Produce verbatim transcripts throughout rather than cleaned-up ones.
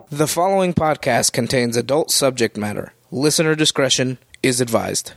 The following podcast contains adult subject matter. Listener discretion is advised.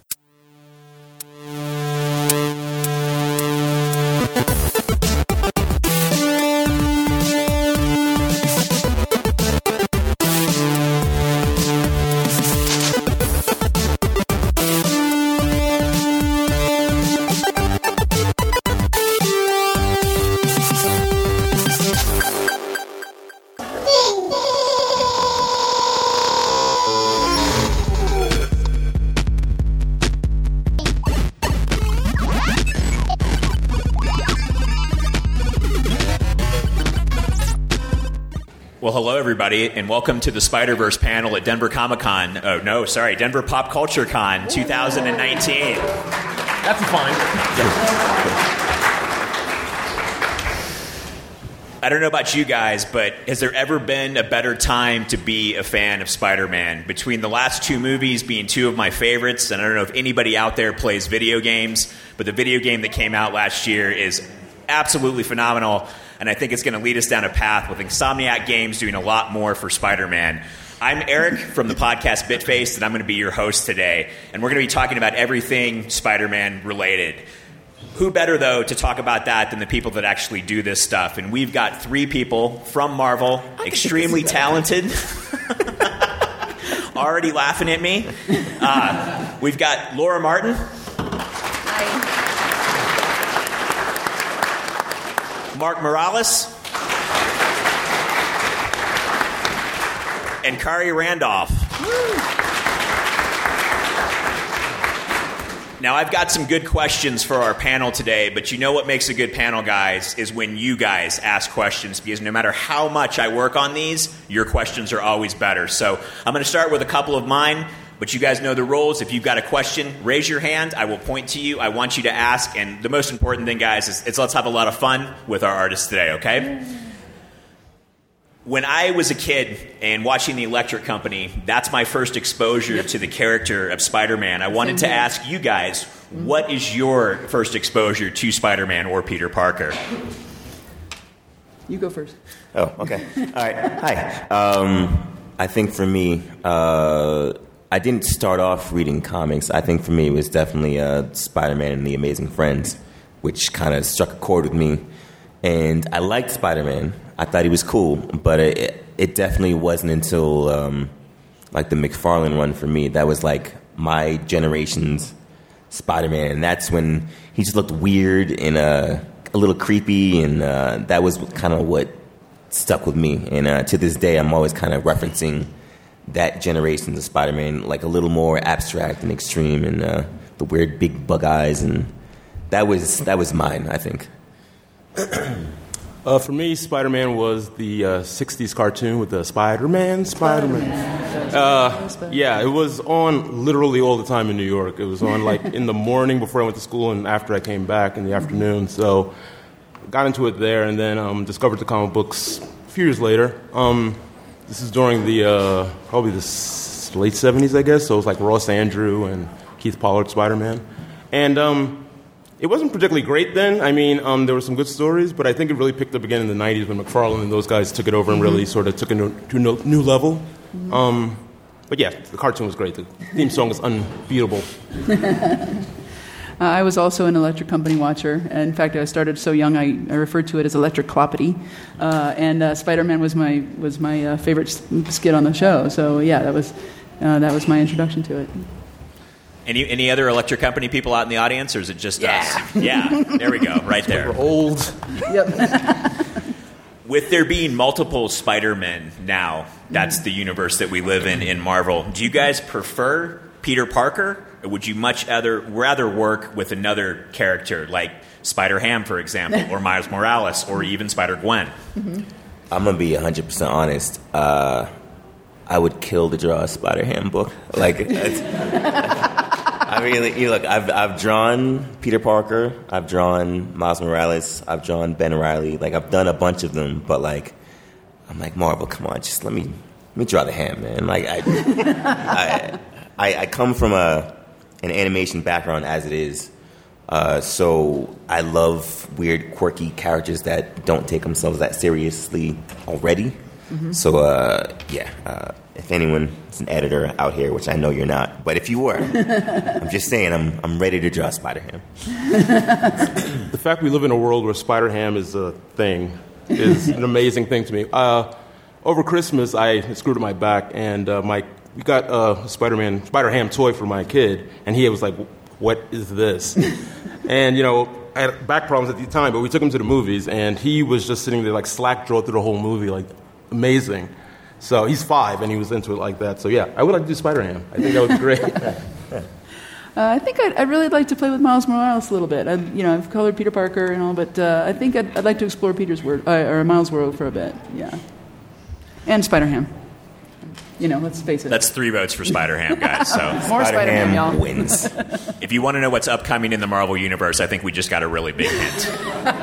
Well, hello, everybody, and welcome to the Spider-Verse panel at Denver Comic-Con. Oh, no, sorry, Denver Pop Culture Con twenty nineteen. That's fine. I don't know about you guys, but has there ever been a better time to be a fan of Spider-Man? Between the last two movies being two of my favorites, and I don't know if anybody out there plays video games, but the video game that came out last year is absolutely phenomenal. And I think it's going to lead us down a path with Insomniac Games doing a lot more for Spider-Man. I'm Eric from the podcast Bitfaced, and I'm going to be your host today. And we're going to be talking about everything Spider-Man related. Who better, though, to talk about that than the people that actually do this stuff? And we've got three people from Marvel, extremely talented, already laughing at me. Uh, we've got Laura Martin. Hi. Mark Morales, and Kari Randolph. Woo. Now, I've got some good questions for our panel today, but you know what makes a good panel, guys, is when you guys ask questions, because no matter how much I work on these, your questions are always better. So I'm going to start with a couple of mine. But you guys know the rules. If you've got a question, raise your hand. I will point to you. I want you to ask. And the most important thing, guys, is, is let's have a lot of fun with our artists today, okay? When I was a kid and watching The Electric Company, that's my first exposure yep. to the character of Spider-Man. I wanted to ask you guys, what is your first exposure to Spider-Man or Peter Parker? You go first. Oh, okay. All right. Hi. Um, I think for me... Uh, I didn't start off reading comics. I think for me it was definitely uh, Spider-Man and the Amazing Friends, which kind of struck a chord with me. And I liked Spider-Man. I thought he was cool, but it, it definitely wasn't until um, like the McFarlane run for me that was like my generation's Spider-Man. And that's when he just looked weird and uh, a little creepy, and uh, that was kind of what stuck with me. And uh, to this day, I'm always kind of referencing that generation of Spider-Man, like a little more abstract and extreme, and uh, the weird big bug eyes, and that was that was mine, I think. uh, for me, Spider-Man was the uh, sixties cartoon with the Spider-Man, Spider-Man. Uh, yeah, it was on literally all the time in New York. It was on like in the morning before I went to school and after I came back in the afternoon. So got into it there, and then um, discovered the comic books a few years later. Um, This is during the, uh, probably the s- late seventies, I guess, so it was like Ross Andru and Keith Pollard Spider-Man. And um, it wasn't particularly great then. I mean, um, there were some good stories, but I think it really picked up again in the nineties when McFarlane and those guys took it over and really sort of took it to a new level. Um, but yeah, the cartoon was great. The theme song is unbeatable. Uh, I was also an Electric Company watcher. In fact, I started so young, I, I referred to it as Electric Cloppity. Uh, and uh, Spider-Man was my was my uh, favorite skit on the show. So yeah, that was uh, that was my introduction to it. Any any other Electric Company people out in the audience, or is it just yeah. us? Yeah, there we go, right there. We're old. Yep. With there being multiple Spider-Men now, that's the universe that we live in in Marvel. Do you guys prefer Peter Parker? Or would you much other, rather work with another character like Spider-Ham, for example, or Miles Morales, or even Spider-Gwen? Mm-hmm. I'm going to be one hundred percent honest. Uh, I would kill to draw a Spider-Ham book. Like, it's, I mean, you look, I've, I've drawn Peter Parker, I've drawn Miles Morales, I've drawn Ben Reilly. Like, I've done a bunch of them, but, like, I'm like, Marvel, come on, just let me, let me draw the Ham, man. Like, I, I, I, I come from a... an animation background as it is. Uh, so I love weird, quirky characters that don't take themselves that seriously already. Mm-hmm. So, uh, yeah, uh, if anyone is an editor out here, which I know you're not, but if you were, I'm just saying I'm I'm ready to draw Spider-Ham. The fact we live in a world where Spider-Ham is a thing is an amazing thing to me. Uh, over Christmas, I screwed up my back, and uh, my we got a Spider-Man, Spider-Ham toy for my kid, and he was like, what is this? And, you know, I had back problems at the time, but we took him to the movies, and he was just sitting there like slack-jawed through the whole movie, like, amazing. So he's five, and he was into it like that. So, yeah, I would like to do Spider-Ham. I think that would be great. uh, I think I'd, I'd really like to play with Miles Morales a little bit. I, you know, I've colored Peter Parker and all, but uh, I think I'd, I'd like to explore Peter's world, uh, or Miles' world for a bit, yeah. And Spider-Ham. You know, let's face it. That's three votes for Spider-Ham, guys. So More Spider-Ham, Spider-Ham y'all. Wins. If you want to know what's upcoming in the Marvel Universe, I think we just got a really big hint.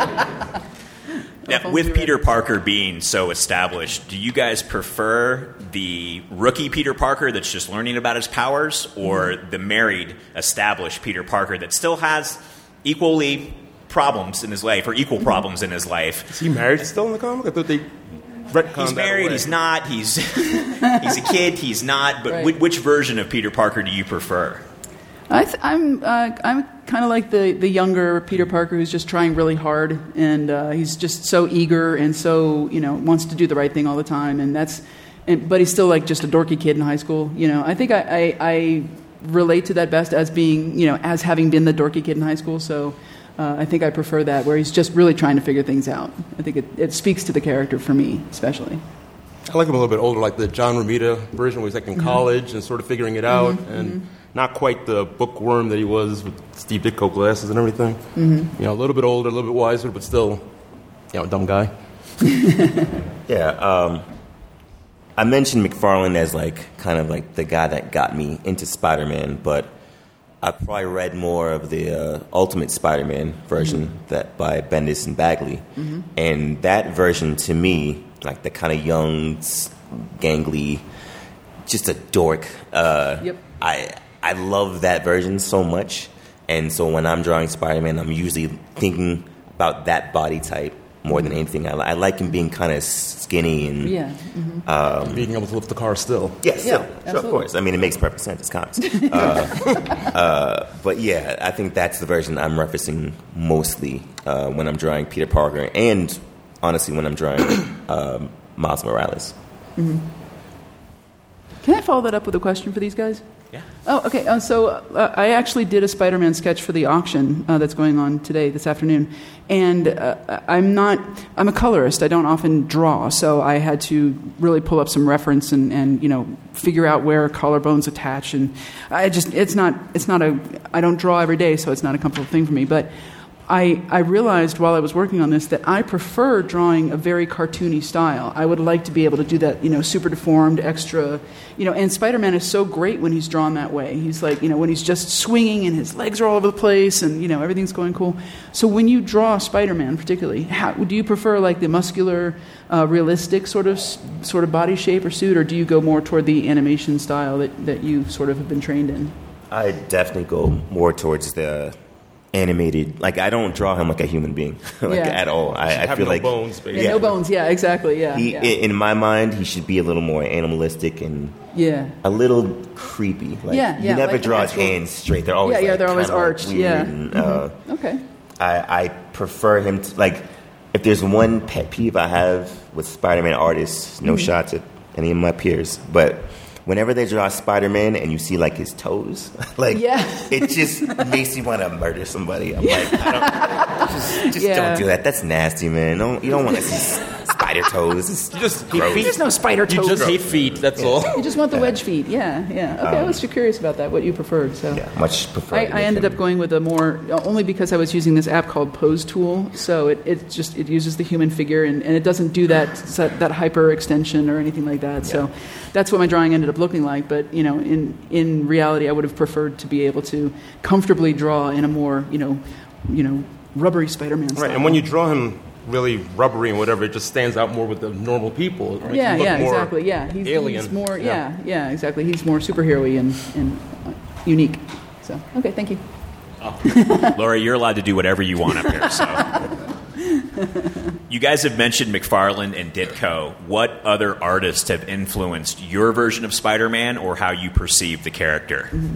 Now, with Peter Parker being so established, do you guys prefer the rookie Peter Parker that's just learning about his powers, or the married, established Peter Parker that still has equally problems in his life, or equal problems in his life? Is he married still in the comic? I thought they... He's married, he's not, he's he's a kid, he's not, but right. which, which version of Peter Parker do you prefer? I th- I'm uh, I'm kind of like the, the younger Peter Parker who's just trying really hard, and uh, he's just so eager and so, you know, wants to do the right thing all the time, and that's, and, but he's still like just a dorky kid in high school, you know. I think I, I, I relate to that best as being, you know, as having been the dorky kid in high school, so... Uh, I think I prefer that, where he's just really trying to figure things out. I think it, it speaks to the character for me, especially. I like him a little bit older, like the John Romita version, where he's like in mm-hmm. college and sort of figuring it out, mm-hmm. and mm-hmm. not quite the bookworm that he was with Steve Ditko glasses and everything. Mm-hmm. You know, a little bit older, a little bit wiser, but still, you know, a dumb guy. yeah, um, I mentioned McFarlane as like kind of like the guy that got me into Spider-Man, but I probably read more of the uh, Ultimate Spider-Man version mm-hmm. that by Bendis and Bagley. Mm-hmm. And that version, to me, like the kind of young, gangly, just a dork. Uh, yep. I I love that version so much. And so when I'm drawing Spider-Man, I'm usually thinking about that body type more than anything. I, I like him being kind of skinny and yeah, mm-hmm. um, being able to lift the car still. Yes, yeah, yeah, sure, of course. I mean, it makes perfect sense. It's comics. uh, uh, but yeah, I think that's the version I'm referencing mostly uh, when I'm drawing Peter Parker, and honestly, when I'm drawing um, Miles Morales. Mm-hmm. Can I follow that up with a question for these guys? Yeah. Oh, okay. Uh, so uh, I actually did a Spider-Man sketch for the auction uh, that's going on today, this afternoon. And uh, I'm not, I'm a colorist. I don't often draw. So I had to really pull up some reference and, and you know, figure out where collarbones attach. And I just, it's not, it's not a, I don't draw every day, so it's not a comfortable thing for me. But I, I realized while I was working on this that I prefer drawing a very cartoony style. I would like to be able to do that, you know, super deformed, extra, you know, and Spider-Man is so great when he's drawn that way. He's like, you know, when he's just swinging and his legs are all over the place and, you know, everything's going cool. So when you draw Spider-Man particularly, how, do you prefer like the muscular, uh, realistic sort of sort of body shape or suit, or do you go more toward the animation style that, that you sort of have been trained in? I definitely go more towards the animated. Like, I don't draw him like a human being, like yeah. at all. I, I feel no like bones, yeah, yeah, no bones. Yeah, exactly. Yeah, he, yeah. In my mind, he should be a little more animalistic and yeah, a little creepy. Like, yeah, yeah. You never like draw his hands straight. They're always yeah, yeah. like, They're always kinda arched. weird Yeah. And, uh, mm-hmm. Okay. I, I prefer him to, like, if there's one pet peeve I have with Spider-Man artists, no mm-hmm. shots at any of my peers, but whenever they draw Spider-Man and you see, like, his toes, like, yeah. it just makes you want to murder somebody. I'm like, I don't, just, just yeah. don't do that. That's nasty, man. Don't, you don't want to see spider toes. It's you just gross. There's no spider toes. You just hate feet, that's yeah. all. You just want the wedge feet. Yeah, yeah. Okay, um, I was curious about that, what you preferred. So yeah, much prefer. I, I ended up going with a more, only because I was using this app called Pose Tool. So it, it just, it uses the human figure and, and it doesn't do that that hyper extension or anything like that. Yeah. So that's what my drawing ended up looking like. But, you know, in, in reality, I would have preferred to be able to comfortably draw in a more, you know, you know, rubbery Spider-Man style. Right, and when you draw him really rubbery and whatever, it just stands out more with the normal people. It makes yeah, him look yeah, more exactly. Yeah, he's, alien. he's more. Yeah. yeah, yeah, exactly. He's more superhero-y and, and uh, unique. So, okay, thank you. Oh. Laura, you're allowed to do whatever you want up here. So, You guys have mentioned McFarlane and Ditko. What other artists have influenced your version of Spider-Man or how you perceive the character? Mm-hmm.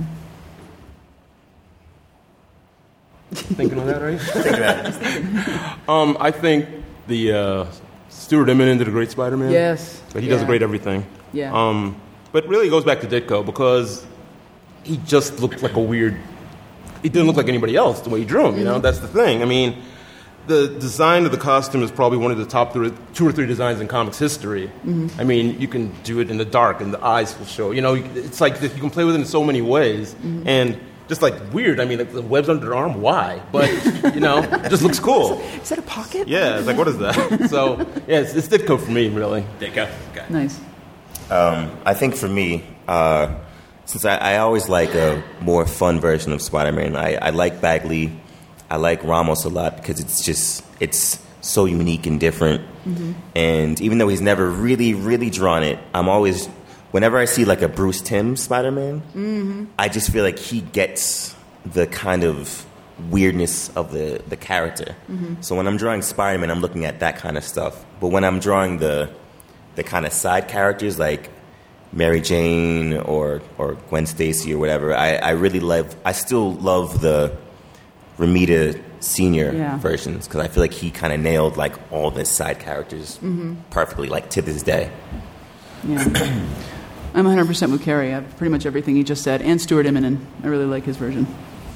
Thinking on that, right? Think that. um, I think the uh, Stuart Immonen did a great Spider-Man. Yes. But he yeah. does a great everything. Yeah. Um, but really, it goes back to Ditko because he just looked like a weird. He didn't look like anybody else the way he drew him. You know, that's the thing. I mean, the design of the costume is probably one of the top three, two or three designs in comics history. Mm-hmm. I mean, you can do it in the dark, and the eyes will show. You know, it's like you can play with it in so many ways, mm-hmm. and just like weird. I mean, like the webs under the arm. Why? But you know, it just looks cool. Is that a pocket? Yeah, it's like what is that? So yeah, it's, it's Ditko for me, really. Ditko. Okay. Nice. Um, I think for me, uh, since I, I always like a more fun version of Spider-Man, I, I like Bagley, I like Ramos a lot because it's just it's so unique and different. Mm-hmm. And even though he's never really, really drawn it, I'm always, whenever I see like a Bruce Timm Spider-Man, mm-hmm. I just feel like he gets the kind of weirdness of the, the character. Mm-hmm. So when I'm drawing Spider-Man, I'm looking at that kind of stuff. But when I'm drawing the the kind of side characters like Mary Jane or or Gwen Stacy or whatever, I, I really love, I still love the Romita Senior yeah. versions because I feel like he kind of nailed like all the side characters mm-hmm. perfectly, like to this day. Yeah. I'm one hundred percent with Carrie. I have pretty much everything he just said, and Stuart Immonen. I really like his version.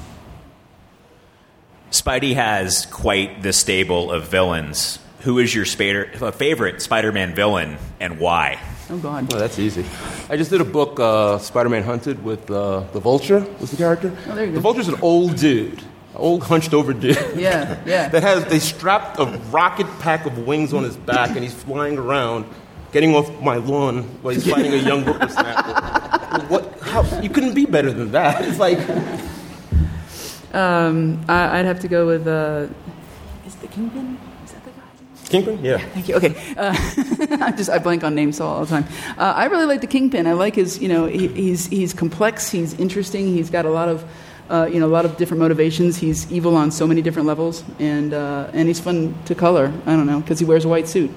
Spidey has quite the stable of villains. Who is your Spider- favorite Spider-Man villain and why? Oh, God. Well, that's easy. I just did a book, uh, Spider-Man Hunted, with uh, the Vulture was the character. Oh, there you go. The Vulture's an old dude, an old hunched-over dude. Yeah, yeah. that has, they strapped a rocket pack of wings on his back, and he's flying around, getting off my lawn while he's fighting a young whippersnapper. What? How? You couldn't be better than that. It's like... Um, I, I'd have to go with... Uh, is it the Kingpin? Is that the guy? Kingpin? Yeah. Thank you. Okay. Uh, I just I blank on names all the time. Uh, I really like the Kingpin. I like his, you know, he, he's he's complex. He's interesting. He's got a lot of, uh, you know, a lot of different motivations. He's evil on so many different levels, and uh, and he's fun to color. I don't know because he wears a white suit.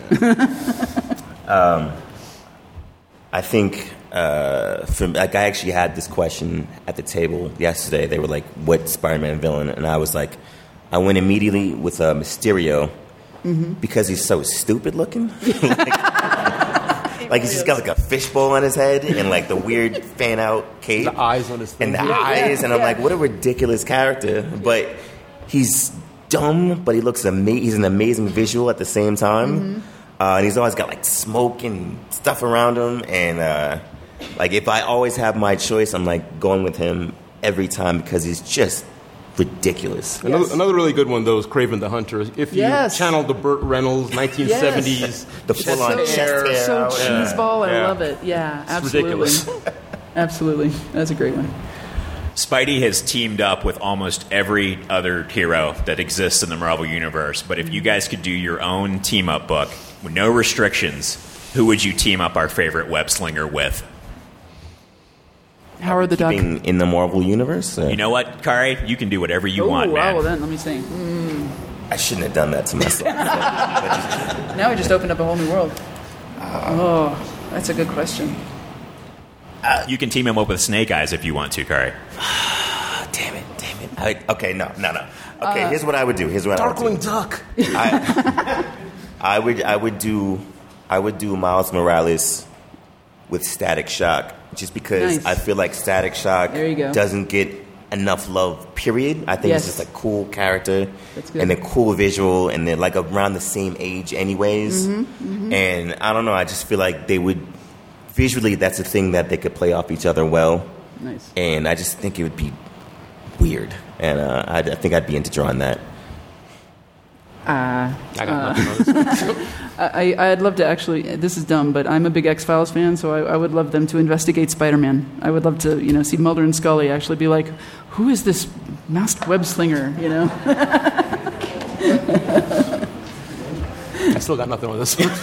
um, I think uh, from like I actually had this question at the table yesterday. They were like, "What Spider-Man villain?" And I was like, I went immediately with uh, Mysterio. Mm-hmm. Because he's so stupid looking. like, like he's just got like a fishbowl on his head and like the weird fan out cape. The eyes on his thing. And the yeah, eyes. yeah, and I'm yeah. like, what a ridiculous character. But he's dumb, but he looks ama- he's an amazing visual at the same time. Mm-hmm. Uh, and he's always got like smoke and stuff around him. And uh, like if I always have my choice, I'm like going with him every time because he's just ridiculous. Yes. Another, another really good one, though, is Kraven the Hunter. If you yes. channel the Burt Reynolds nineteen seventies, yes. the full-on so, hair. So out. cheeseball, yeah. I love it. Yeah, it's absolutely. ridiculous. Absolutely. That's a great one. Spidey has teamed up with almost every other hero that exists in the Marvel Universe, but if you guys could do your own team-up book with no restrictions, who would you team up our favorite web-slinger with? Howard the Duck. In the Marvel Universe? Or? You know what, Kari? You can do whatever you Ooh, want, man. Well, then, let me see. Mm. I shouldn't have done that to myself. Now we just opened up a whole new world. Uh, oh, that's a good question. Uh, you can team him up with Snake Eyes if you want to, Kari. damn it, damn it. I, okay, no, no, no. Okay, uh, here's what I would do. Here's what I would do. Darkwing Duck. I, I would, I would do, I would do Miles Morales with Static Shock, just because nice. I feel like Static Shock there you go. doesn't get enough love, period. I think yes. it's just a cool character That's good. and a cool visual, and they're like around the same age anyways. Mm-hmm, mm-hmm. And I don't know, I just feel like they would, visually, that's a thing that they could play off each other well. Nice. And I just think it would be weird. And uh, I, I think I'd be into drawing that. Uh, I got uh, nothing on this. I, I'd love to actually, this is dumb, but I'm a big X-Files fan, so I, I would love them to investigate Spider-Man. I would love to, you know, see Mulder and Scully actually be like, who is this masked web slinger, you know? I still got nothing on this one.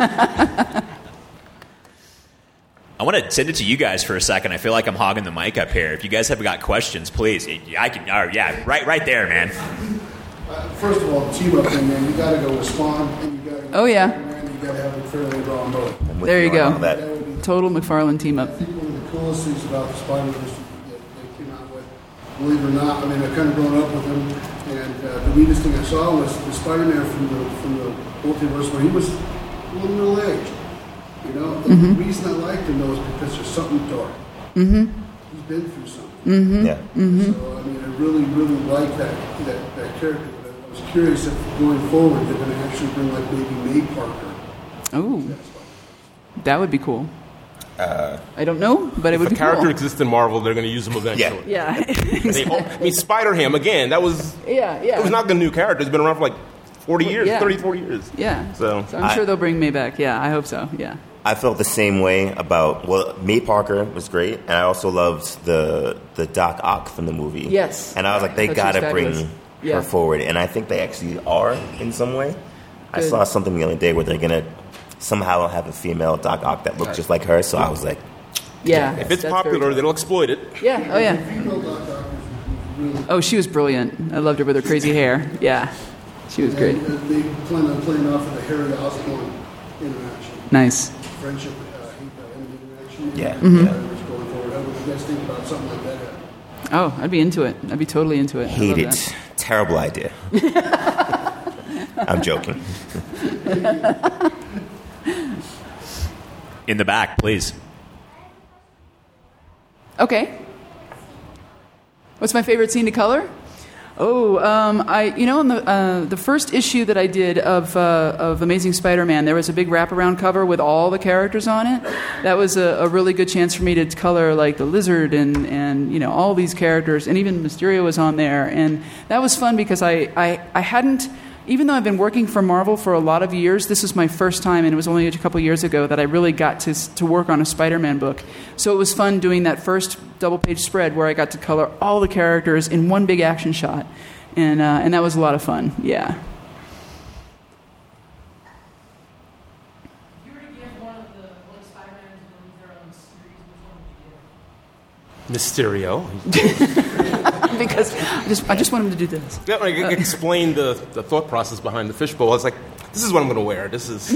I want to send it to you guys for a second. I feel like I'm hogging the mic up here. If you guys have got questions, please. I can. Oh, yeah, right, right there, man. first of all, the team up thing, man, you got to go with Spawn, and you got to. Oh, yeah. And you got to have a fairly raw mode. There you go. That would be Total McFarlane team up. I think one of the coolest things about the Spider-Verse that they came out with, believe it or not, I mean, I've kind of grown up with him, and uh, the neatest thing I saw was the Spider-Man from the from the multiverse where he was a little middle-aged. You know, the Mm-hmm. reason I liked him though is because there's something dark. Mm-hmm. He's been through something. Mm-hmm. Yeah. Mm-hmm. So I mean, I really, really like that that, that character. But I was curious if going forward they're going to actually bring like maybe May Parker. Oh, that would be cool. Uh, I don't know, but it If would a be character cool. exists in Marvel, they're going to use him eventually. Yeah. They, I mean, Spider-Ham, again, that was... Yeah, yeah. It was not the new character. It's been around for like forty years, Yeah. thirty, forty years. Yeah. So, I'm I- sure they'll bring May back. Yeah, I hope so. Yeah. I felt the same way about, well, May Parker was great, and I also loved the the Doc Ock from the movie. Yes. And I was like, they That got shit's to bring fabulous. Yeah. her forward, and I think they actually are in some way. I Good. saw something the other day where they're going to somehow have a female Doc Ock that looked just like her, so I was like, Yeah. if it's that's popular, very they'll exploit it. cool. Yeah. Oh, yeah. Female Doc Ock was really. Oh, she was brilliant. I loved her with her crazy hair. Yeah. She was great. And, uh, they plan on playing off of the Harry Osborn interaction, Nice. friendship, uh, uh, interaction. Yeah. Mm-hmm. Yeah. Going forward, how would you guys think about something like that? happening? Oh, I'd be into it. I'd be totally into it. I hate love it. that. Terrible idea. I'm joking. In the back, please. Okay. What's my favorite scene to color? Oh, um, I you know in the uh, the first issue that I did of uh, of Amazing Spider-Man, there was a big wraparound cover with all the characters on it. That was a, a really good chance for me to color like the Lizard and, and you know all these characters, and even Mysterio was on there, and that was fun because I, I, I hadn't. Even though I've been working for Marvel for a lot of years, this was my first time, and it was only a couple years ago that I really got to to work on a Spider-Man book. So it was fun doing that first double-page spread where I got to color all the characters in one big action shot, and uh, and that was a lot of fun. Yeah. If you were to give one of the one Spider-Man's movies their own series, which one would you give? Mysterio. Because I just I just want him to do this. Yeah, like, I explained the, the thought process behind the fishbowl. I was like, this is what I'm going to wear. This is...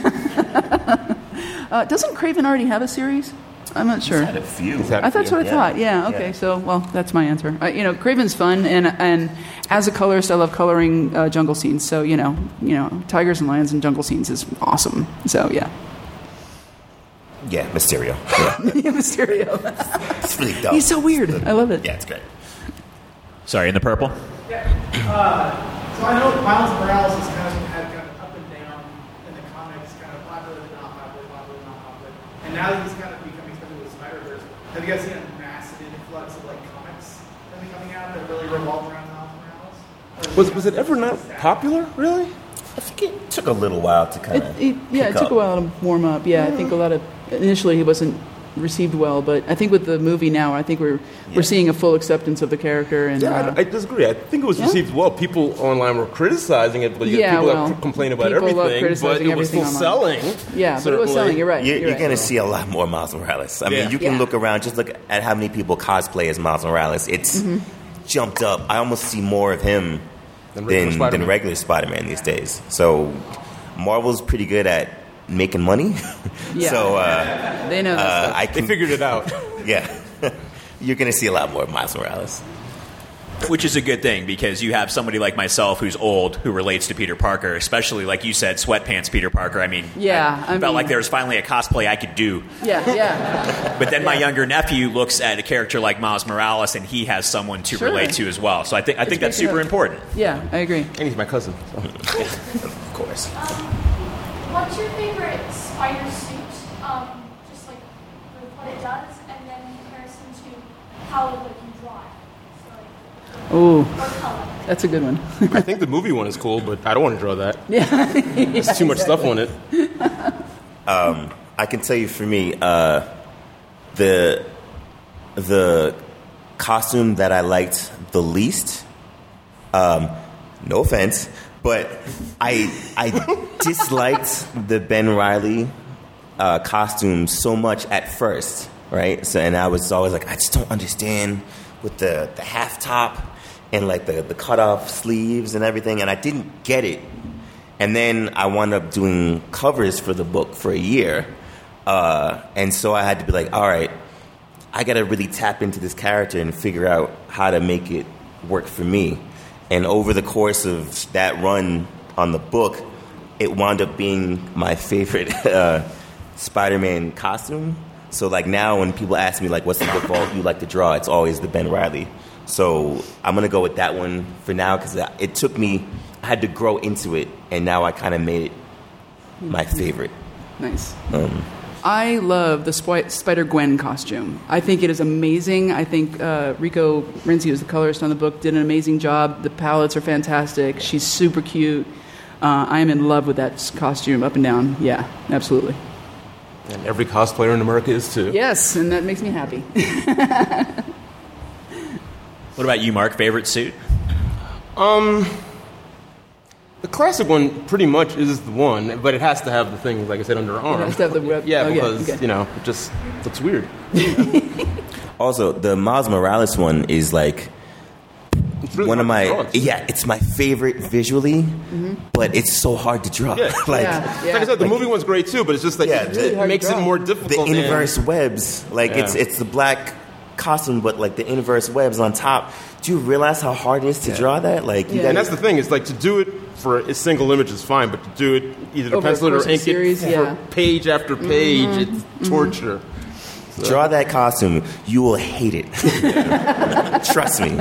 Uh, doesn't Craven already have a series? I'm not sure. Had a few. He's had I that's what I Yeah. thought. Yeah. Okay. Yeah. So, well, that's my answer. Uh, you know, Craven's fun, and and as a colorist, I love coloring uh, jungle scenes. So, you know, you know, tigers and lions and jungle scenes is awesome. So, yeah. Yeah, Mysterio. Yeah. Mysterio. It's really dumb. He's so weird. I love it. Yeah, it's great. Sorry, in the purple. Yeah. Uh, so I know Miles Morales has kind of had kind of up and down in the comics, kind of popular, not popular, popular, not popular. And now that he's kind of becoming something with Spider-Verse, have you guys seen a massive influx of like comics that are coming out that really revolve around Miles Morales? Or is Was, it was it ever not popular, really? I think it took a little while to kind It, of. it, yeah, it took a while to warm up. Yeah, I think a lot of initially he wasn't received well, but I think with the movie now, I think we're Yeah. we're seeing a full acceptance of the character. And Yeah, uh, I, I disagree. I think it was Yeah. received well. People online were criticizing it, but you Yeah, had people well, that complain about people love everything, but criticizing it was still everything selling. yeah, but it was certainly. selling. You're right. You're, you're you're right. going to see a lot more Miles Morales. I Yeah. mean, you can Yeah. look around, just look at how many people cosplay as Miles Morales. It's Mm-hmm. jumped up. I almost see more of him Than regular than, Spider-Man. than regular Spider-Man these days. So Marvel's pretty good at making money. Yeah. so uh, They know that uh, stuff. I They can, figured it out. yeah, you're going to see a lot more of Miles Morales. Which is a good thing because you have somebody like myself who's old who relates to Peter Parker, especially like you said, sweatpants Peter Parker. I mean, Yeah, I, I felt mean- like there was finally a cosplay I could do. Yeah, yeah. But then my younger nephew looks at a character like Miles Morales, and he has someone to Sure. relate to as well. So I think I think that's picking super up. important. Yeah, I agree. And he's my cousin. so. Of course. What's your favorite spider suit? Um, just like with what it does, and then in comparison to how it can drive. So like, Ooh, or color. that's a good one. I think the movie one is cool, but I don't want to draw that. Yeah. There's too much stuff on it. I can tell you, for me, uh, the the costume that I liked the least. Um, no offense, but I I disliked the Ben Reilly uh, costume so much at first, right? So, and I was always like, I just don't understand with the the half top. and like the, the cut off sleeves and everything, and I didn't get it. And then I wound up doing covers for the book for a year. Uh, and so I had to be like, all right, I got to really tap into this character and figure out how to make it work for me. And over the course of that run on the book, it wound up being my favorite uh, Spider-Man costume. So like now when people ask me like, what's the book vault you like to draw, it's always the Ben Reilly. So I'm going to go with that one for now because it took me, I had to grow into it, and now I kind of made it my favorite. Nice. Um, I love the Sp- Spider-Gwen costume. I think it is amazing. I think uh, Rico Renzi, who's the colorist on the book, did an amazing job. The palettes are fantastic. She's super cute. Uh, I am in love with that costume up and down. Yeah, absolutely. And every cosplayer in America is too. Yes, and that makes me happy. What about you, Mark? Favorite suit? Um, the classic one pretty much is the one, but it has to have the thing, like I said, under the arm. It has to have the rep- yeah, oh, because yeah, okay. you know it just looks weird. also, the Miles Morales one is like It's really one of hard to my draw, too. yeah, it's my favorite visually, Mm-hmm. but it's so hard to draw. Yeah. like Yeah. Like I said, the movie one's great too, but it's just like Yeah, it, the- it hard to makes it draw. more the difficult. and- inverse webs, like Yeah. it's it's the black costume, but like the inverse webs on top. Do you realize how hard it is to draw that? Like you Yeah. got And that's the thing, is like to do it for a single image is fine, but to do it either to Over a pencil it course or of ink series, it yeah. for page after page, it's torture. draw that costume. You will hate it. Trust me.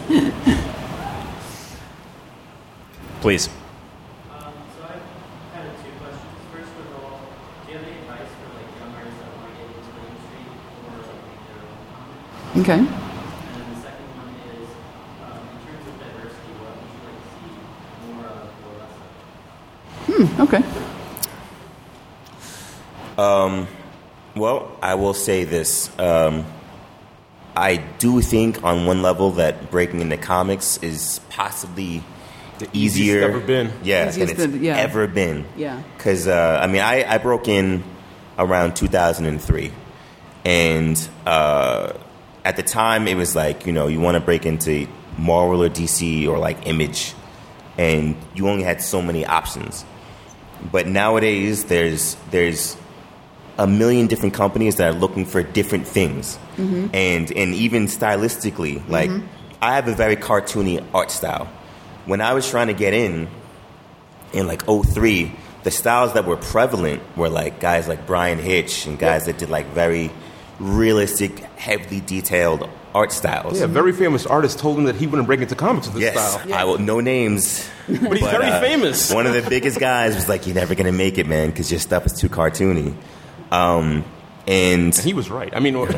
Please. Um, so I kind of two questions. First of all, do you have any advice for like young artists that want to get into the industry or like make their own comics? Okay. And then the second one is, um, in terms of diversity, what would you like to see more of or less of? Hmm, okay. Um, well, I will say this. Um, I do think on one level that breaking into comics is possibly The easier. easiest ever been. Yeah, Easiest than it's than- yeah. ever been. Yeah. Because, uh, I mean, I, I broke in around two thousand three. And uh, at the time, it was like, you know, you want to break into Marvel or D C or like Image. And you only had so many options. But nowadays, there's there's a million different companies that are looking for different things. Mm-hmm. And and even stylistically, like, I have a very cartoony art style. When I was trying to get in, in like oh three, the styles that were prevalent were like guys like Brian Hitch and guys that did like very realistic, heavily detailed art styles. Yeah, a very famous artist told him that he wouldn't break into comics with this Yes, style. I will. No names, But he's very uh, famous. One of the biggest guys was like, "You're never gonna make it, man, because your stuff is too cartoony." Um, and He was right. I mean, it,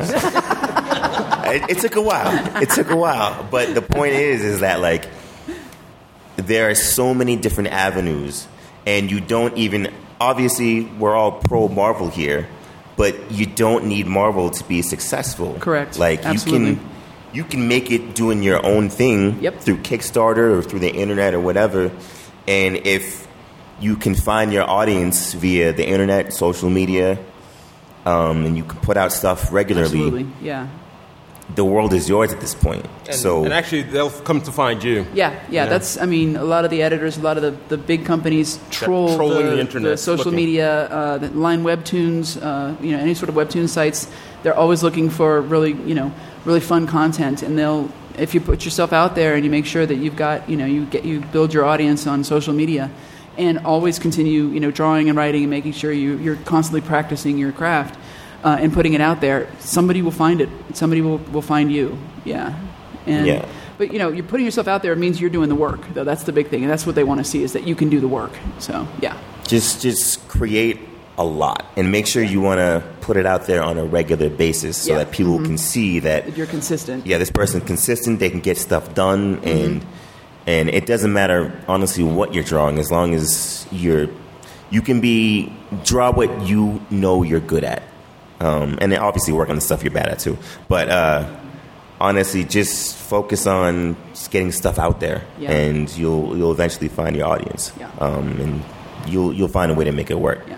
it took a while. It took a while, but the point is, is that like there are so many different avenues, and you don't even. Obviously, we're all pro Marvel here, but you don't need Marvel to be successful. Correct. Like Absolutely. you can. You can make it doing your own thing Yep. through Kickstarter or through the internet or whatever. And if you can find your audience via the internet, social media, um, and you can put out stuff regularly, Absolutely. Yeah. the world is yours at this point. and, so and actually, they'll come to find you. Yeah, yeah, Yeah. that's, I mean, a lot of the editors, a lot of the, the big companies troll trolling the, the internet, social looking. media, uh, the line webtoons, uh, you know, any sort of webtoon sites. They're always looking for really, you know, really fun content, and they'll, if you put yourself out there and you make sure that you've got, you know, you get, you build your audience on social media, and always continue, you know, drawing and writing and making sure you, you're constantly practicing your craft. Uh, and putting it out there, somebody will find it. Somebody will, will find you. Yeah. And, Yeah. But, you know, you're putting yourself out there. It means you're doing the work, though. That's the big thing. And that's what they want to see, is that you can do the work. So, yeah. just just create a lot and make sure you want to put it out there on a regular basis so Yeah. that people can see that, If you're consistent. yeah, this person's consistent, they can get stuff done, and and it doesn't matter, honestly, what you're drawing, as long as you're, you can be, draw what you know you're good at. Um, and then obviously work on the stuff you're bad at too. But uh, honestly, just focus on just getting stuff out there, Yeah. and you'll you'll eventually find your audience. Yeah. Um, and you'll you'll find a way to make it work. Yeah.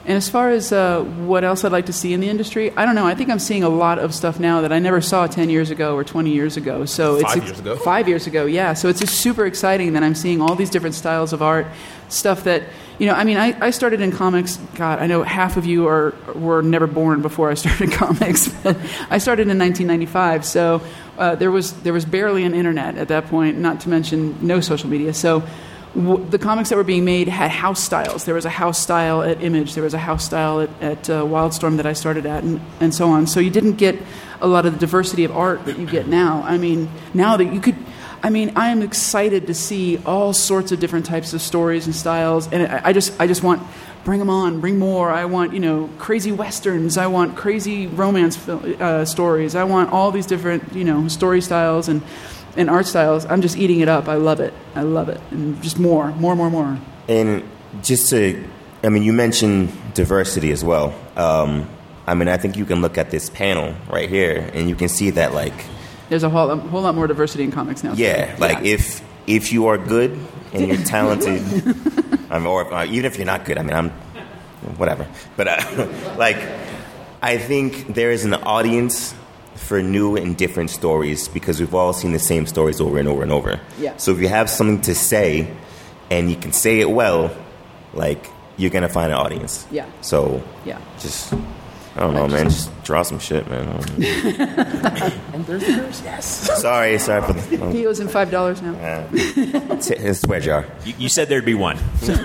And as far as uh, what else I'd like to see in the industry, I don't know. I think I'm seeing a lot of stuff now that I never saw ten years ago or twenty years ago. So Five it's years ago. Five years ago, yeah. So it's just super exciting that I'm seeing all these different styles of art, stuff that, you know, I mean, I, I started in comics. God, I know half of you are were never born before I started comics. But I started in nineteen ninety-five, so uh, there was there was barely an internet at that point, not to mention no social media. So w- the comics that were being made had house styles. There was a house style at Image. There was a house style at, at uh, Wildstorm that I started at, and, and so on. So you didn't get a lot of the diversity of art that you get now. I mean, now that you could... I mean, I am excited to see all sorts of different types of stories and styles, and I, I just, I just want, bring them on, bring more. I want, you know, crazy westerns. I want crazy romance uh, stories. I want all these different, you know, story styles and, and art styles. I'm just eating it up. I love it. I love it, and just more, more, more, more. And just to, I mean, you mentioned diversity as well. Um, I mean, I think you can look at this panel right here, and you can see that, like, there's a whole, a whole lot more diversity in comics now. Yeah, so, like yeah. if if you are good and you're talented, I mean, or uh, even if you're not good, I mean, I'm whatever. But uh, like, I think there is an audience for new and different stories because we've all seen the same stories over and over and over. Yeah. So if you have something to say and you can say it well, like, you're gonna find an audience. Yeah. So yeah, just. I don't know, man. Just draw some shit, man. And there's the curse. Yes. Sorry, sorry for the. Um, He owes him five dollars now. Uh, it's a swear jar. You, you said there'd be one. With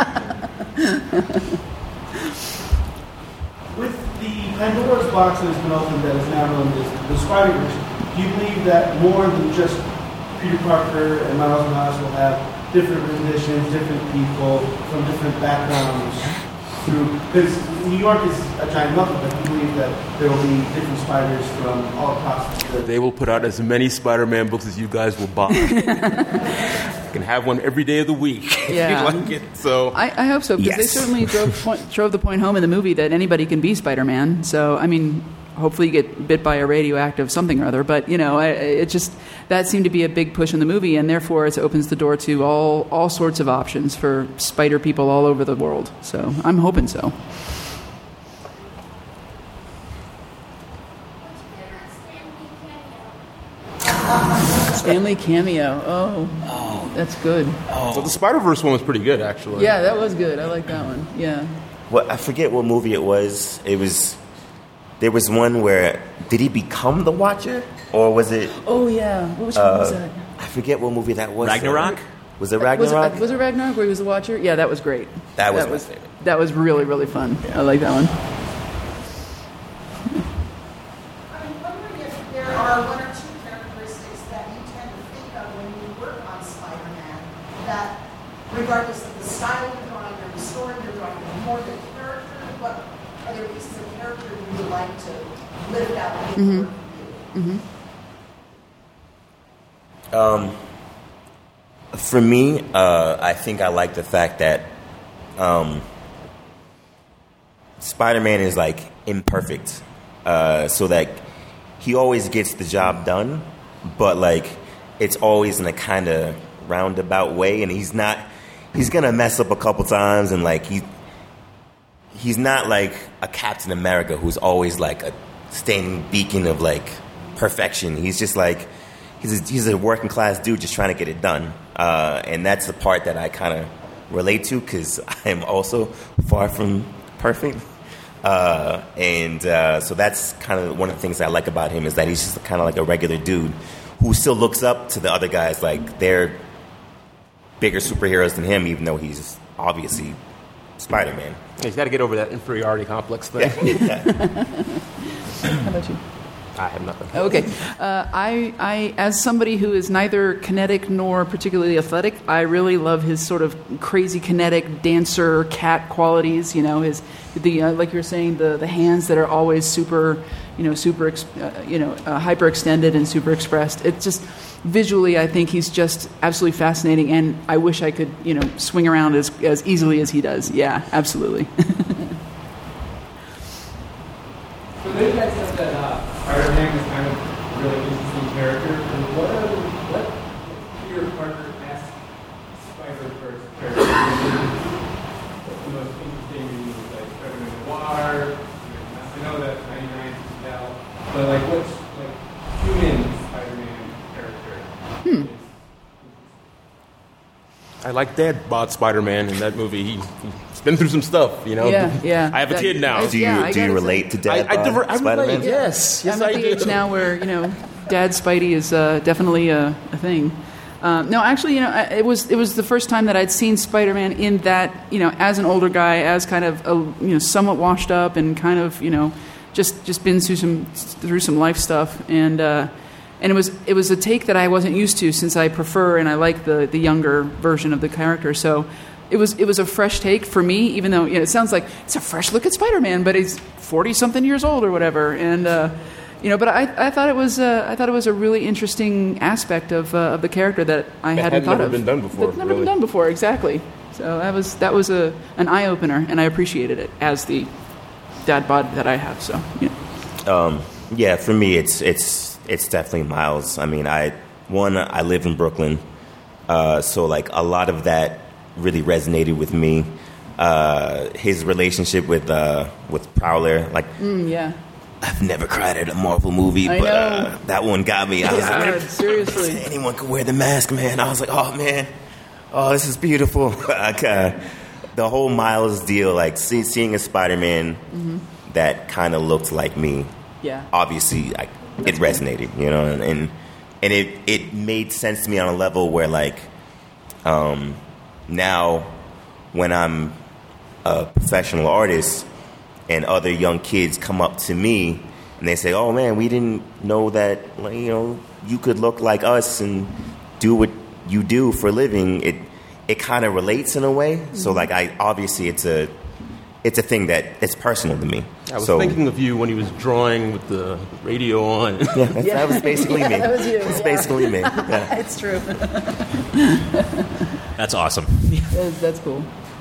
the Pandora's box that has been opened that is now known as the Spider-Verse, do you believe that more than just Peter Parker and Miles Morales will have different renditions, different people from different backgrounds? Because New York is a giant market, but you believe that there will be different spiders from all across the... They will put out as many Spider-Man books as you guys will buy. You can have one every day of the week Yeah. if you like it. So I, I hope so, because Yes. they certainly drove, point, drove the point home in the movie that anybody can be Spider-Man. So, I mean, hopefully you get bit by a radioactive something or other. But, you know, I, it just... That seemed to be a big push in the movie, and therefore it opens the door to all, all sorts of options for spider people all over the world. So I'm hoping so. Stanley cameo. Oh, oh, that's good. So the Spider-Verse one was pretty good, actually. Yeah, that was good. I like that one. Yeah. What I forget what movie it was. It was there was one where did he become the Watcher or was it? Oh yeah. Which one uh, was that? I forget what movie that was. Ragnarok? Was it Was Ragnarok? it, was it Ragnarok where he was the Watcher? Yeah, that was great. That was that my was favorite. That was really really fun. I like that one. I'm wondering if there are one or two characteristics that you tend to think of when you work on Spider-Man that, regardless of the style you're drawing or the story you're drawing, or more the character, what other pieces of character you would like to lift out in the work for you? Mm-hmm. Um, for me, uh, I think I like the fact that um, Spider-Man is like imperfect, uh, so that he always gets the job done, but like it's always in a kind of roundabout way, and he's not. He's gonna mess up a couple times, and like he he's not like a Captain America who's always like a standing beacon of like perfection. He's just like he's a, he's a working class dude just trying to get it done, uh, and that's the part that I kind of relate to because I am also far from perfect. Uh, and uh, so that's kind of one of the things I like about him is that he's just kind of like a regular dude who still looks up to the other guys like they're bigger superheroes than him, even though he's obviously Spider-Man. Yeah, he's got to get over that inferiority complex thing. How about you? I have nothing. Okay. Uh, I, I, as somebody who is neither kinetic nor particularly athletic, I really love his sort of crazy kinetic dancer cat qualities. You know, his the uh, like you were saying, the the hands that are always super, you know, super, ex- uh, you know, uh, hyper extended and super expressed. It's just visually, I think he's just absolutely fascinating, and I wish I could, you know, swing around as as easily as he does. Yeah, absolutely. So maybe that's just that uh, Spider-Man is kind of a really interesting character. And what are the, what Peter Parker-esque Spider-Verse character? What's the most interesting to you, like Spider-Man I know that ninety-nine is Val, but like which like human Spider-Man character? Hmm. I like Dad bod Spider-Man in that movie. He, he's been through some stuff, you know. Yeah, yeah. I have a That- kid now. Do you Yeah, I do you gotta relate to I, Dad I, bod diver- I Spider-Man? relate. Yes, yes, I'm at I the do. age now where, you know, Dad Spidey is uh, definitely a, a thing. Um, no, actually, you know, I- it was it was the first time that I'd seen Spider-Man in that, you know, as an older guy, as kind of a, you know, somewhat washed up and kind of, you know, just just been through some through some life stuff, and uh, and it was it was a take that I wasn't used to, since I prefer and I like the the younger version of the character. So it was it was a fresh take for me, even though, you know, it sounds like it's a fresh look at Spider-Man, but he's forty something years old or whatever, and. Uh, You know, but I, I thought it was uh, I thought it was a really interesting aspect of uh, of the character that I That hadn't had thought never of. been done before, That's never really. been done before, exactly. So that was that was a an eye opener, and I appreciated it as the dad bod that I have. So yeah, Um, yeah, for me, it's it's it's definitely Miles. I mean, I one I live in Brooklyn, uh, so like a lot of that really resonated with me. Uh, his relationship with uh, with Prowler, like mm, yeah. I've never cried at a Marvel movie, I but know. uh, that one got me. I was God, like, seriously. anyone could wear the mask, man. I was like, oh man, oh this is beautiful. Like, uh, the whole Miles deal, like see, seeing a Spider-Man Mm-hmm. that kind of looked like me. Yeah. Obviously, like, it resonated, you know, and, and and it it made sense to me on a level where, like, um, now when I'm a professional artist and other young kids come up to me and they say, "Oh man, we didn't know that, like, you know, you could look like us and do what you do for a living." It it kind of relates in a way. So like, I obviously it's a it's a thing that it's personal to me. I was so, thinking of you when he was drawing with the radio on. Yeah, that's, that was basically Yeah, me. that was you, That's yeah. basically me. Yeah. It's true. That's awesome. that's, that's cool.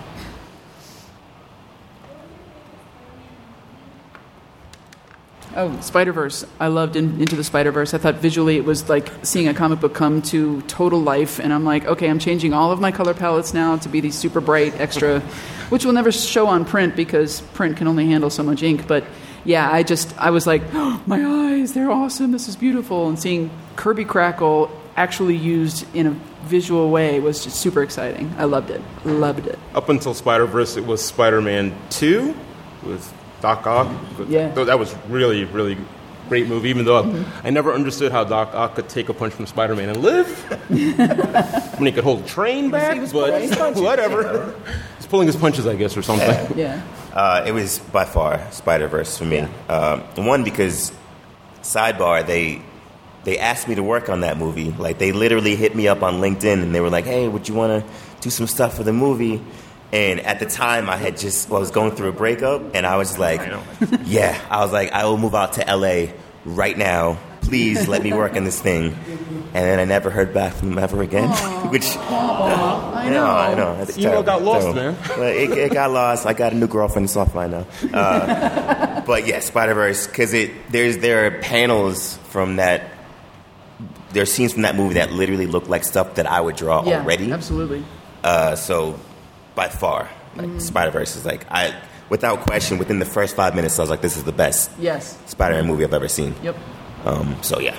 Oh, Spider-Verse. I loved in, Into the Spider-Verse. I thought visually it was like seeing a comic book come to total life. And I'm like, okay, I'm changing all of my color palettes now to be these super bright, extra, which will never show on print because print can only handle so much ink. But yeah, I just, I was like, oh, my eyes, they're awesome. This is beautiful. And seeing Kirby Crackle actually used in a visual way was just super exciting. I loved it. Loved it. Up until Spider-Verse, it was Spider-Man two with Doc Ock. Yeah. Though that was really, really great movie, even though Mm-hmm. I never understood how Doc Ock could take a punch from Spider-Man and live. When he could hold a train back, He was but pulling his punches. whatever. He's pulling his punches, I guess, or something. Yeah. Uh, it was by far Spider-Verse for me. Um, one, because sidebar, they they asked me to work on that movie. Like, they literally hit me up on LinkedIn and they were like, "Hey, would you want to do some stuff for the movie?" And at the time, I had just well, I was going through a breakup, and I was like, "Yeah." I was like, "I will move out to L A right now. Please let me work on this thing." And then I never heard back from them ever again. Which I I know. know, I know. That's The email terrible, got lost, terrible. man. But it, it got lost. I got a new girlfriend. It's all fine now. Uh, but yeah, Spider-Verse, because it there's there are panels from that. There are scenes from that movie that literally look like stuff that I would draw Yeah, already. absolutely. Uh, so, by far, like, Mm. Spider-Verse is like I, without question, within the first five minutes, I was like, "This is the best Yes. Spider-Man movie I've ever seen." Yep. Um, so yeah.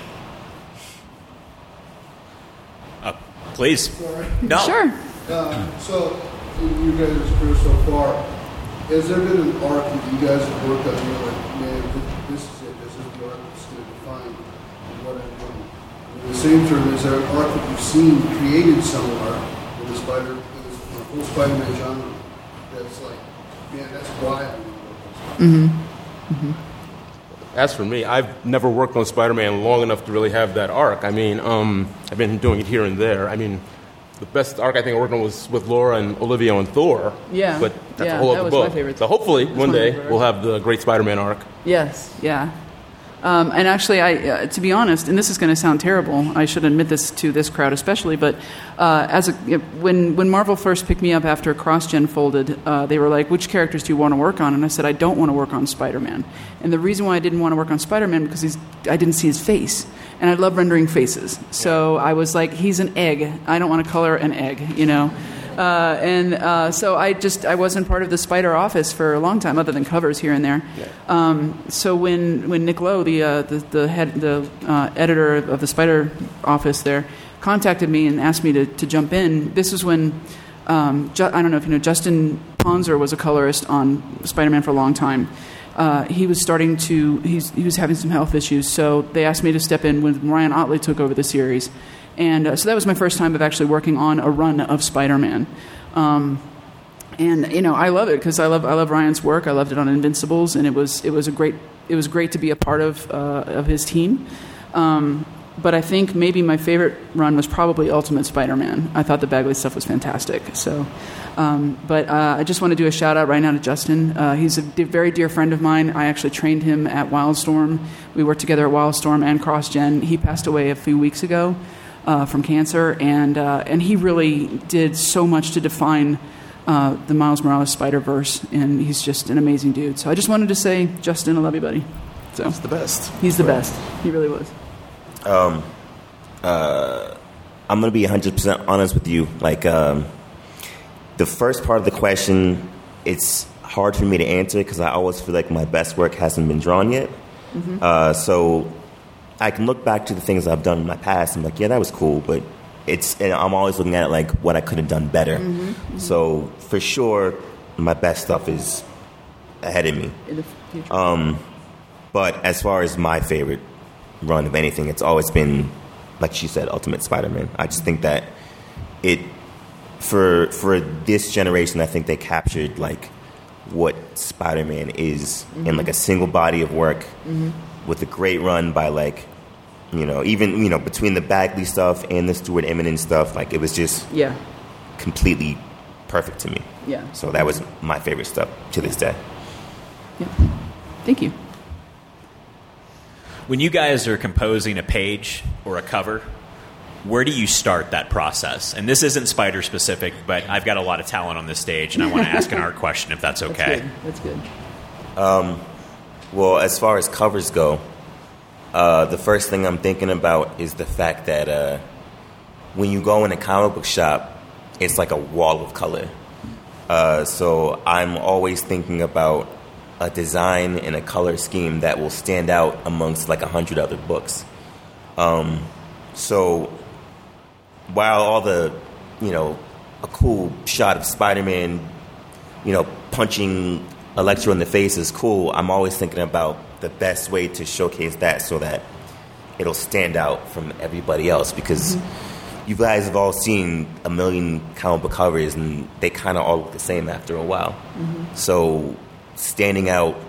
Uh, please. No. Sure. Uh, so, you guys' career so far, has there been an arc that you guys have worked on? You're like, man, thi- this is it. This is the arc that's going to define what I'm doing. At the same time, is there an arc that you've seen created somewhere in the Spider, in this in the whole Spider-Man genre that's like, man, that's why I'm doing this. As for me, I've never worked on Spider-Man long enough to really have that arc. I mean, um, I've been doing it here and there. I mean, the best arc I think I worked on was with Laura and Olivia on Thor. Yeah. But that's Yeah, a whole that other was book. my favorite. So hopefully That's one one of day my favorites. we'll have the great Spider-Man arc. Yes. Yeah. Um, and actually, I, uh, to be honest, and this is going to sound terrible, I should admit this to this crowd especially, but uh, as a, when when Marvel first picked me up after CrossGen folded, uh, they were like, "Which characters do you want to work on?" And I said, "I don't want to work on Spider-Man." And the reason why I didn't want to work on Spider-Man because he's I didn't see his face, and I love rendering faces. So I was like, "He's an egg. I don't want to color an egg," you know. Uh, and uh, so I just I wasn't part of the Spider office for a long time, other than covers here and there. Yeah. Um, so when when Nick Lowe, the uh, the the head the uh, editor of the Spider office there, contacted me and asked me to to jump in, this was when um, Ju- I don't know if you know Justin Ponzer was a colorist on Spider-Man for a long time. Uh, he was starting to he's, he was having some health issues, so they asked me to step in when Ryan Ottley took over the series. And uh, so that was my first time of actually working on a run of Spider-Man. Um, and you know, I love it because I love I love Ryan's work. I loved it on Invincibles, and it was it was a great it was great to be a part of uh, of his team. Um, but I think maybe my favorite run was probably Ultimate Spider-Man. I thought the Bagley stuff was fantastic. So, um, but uh, I just want to do a shout out right now to Justin. Uh, he's a de- very dear friend of mine. I actually trained him at Wildstorm. We worked together at Wildstorm and CrossGen. He passed away a few weeks ago. Uh, from cancer, and uh, and he really did so much to define uh, the Miles Morales Spider-Verse, and he's just an amazing dude. So I just wanted to say, Justin, I love you, buddy. So He's the best. He's the best. He really was. Um, uh, I'm gonna be one hundred percent honest with you. Like, um, the first part of the question, it's hard for me to answer because I always feel like my best work hasn't been drawn yet. Mm-hmm. Uh, so. I can look back to the things I've done in my past and be like, yeah, that was cool, but it's and I'm always looking at it like what I could have done better. Mm-hmm, mm-hmm. So for sure, my best stuff is ahead of me. In the future. Um, but as far as my favorite run of anything, it's always been, like she said, Ultimate Spider-Man. I just think that it for for this generation, I think they captured like what Spider-Man is mm-hmm. in like a single body of work. Mm-hmm. With a great run by, like, you know, even, you know, between the Bagley stuff and the Stuart Immonen stuff, like, it was just yeah. completely perfect to me. Yeah. So that was my favorite stuff to this day. Yeah. Thank you. When you guys are composing a page or a cover, where do you start that process? And this isn't Spider specific, but I've got a lot of talent on this stage, and I want to ask an art question if that's okay. That's good. That's good. Um... Well, as far as covers go, uh, the first thing I'm thinking about is the fact that uh, when you go in a comic book shop, it's like a wall of color. Uh, so I'm always thinking about a design and a color scheme that will stand out amongst like a hundred other books. Um, so while all the, you know, a cool shot of Spider-Man, you know, punching Electro in the face is cool, I'm always thinking about the best way to showcase that so that it'll stand out from everybody else, because mm-hmm. you guys have all seen a million comic book covers and they kind of all look the same after a while. Mm-hmm. So standing out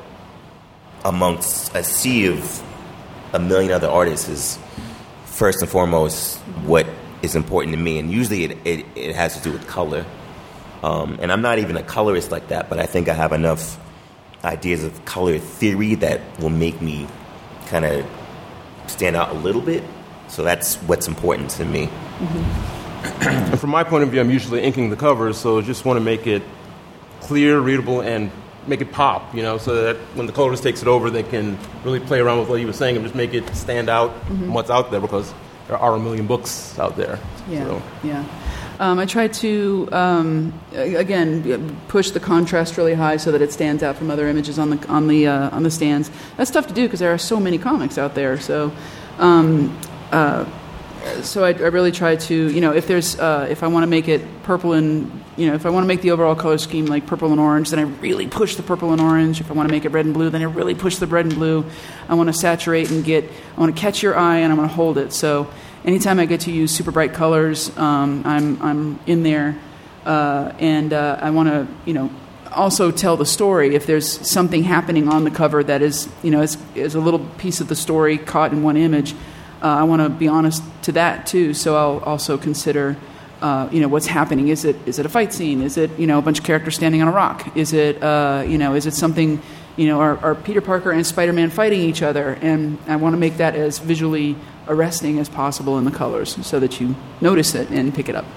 amongst a sea of a million other artists is first and foremost what is important to me, and usually it, it, it has to do with color. Um, and I'm not even a colorist like that, but I think I have enough ideas of color theory that will make me kind of stand out a little bit. So that's what's important to me. Mm-hmm. And from my point of view, I'm usually inking the covers, so just want to make it clear, readable, and make it pop, you know, so that when the colorist takes it over, they can really play around with what he was saying and just make it stand out mm-hmm. from what's out there, because there are a million books out there. Yeah, so. yeah. Um, I try to, um, again, push the contrast really high so that it stands out from other images on the on the uh, on the stands. That's tough to do because there are so many comics out there. So, um, uh, so I, I really try to, you know, if there's uh, if I want to make it purple and, you know, if I want to make the overall color scheme like purple and orange, then I really push the purple and orange. If I want to make it red and blue, then I really push the red and blue. I want to saturate and get, I want to catch your eye and I want to hold it. So. Anytime I get to use super bright colors, um, I'm I'm in there, uh, and uh, I want to, you know, also tell the story. If there's something happening on the cover that is, you know, is, is a little piece of the story caught in one image, uh, I want to be honest to that too. So I'll also consider, uh, you know, what's happening. Is it is it a fight scene? Is it, you know, a bunch of characters standing on a rock? Is it, uh, you know, is it something, you know, are, are Peter Parker and Spider-Man fighting each other? And I want to make that as visually arresting as possible in the colors so that you notice it and pick it up.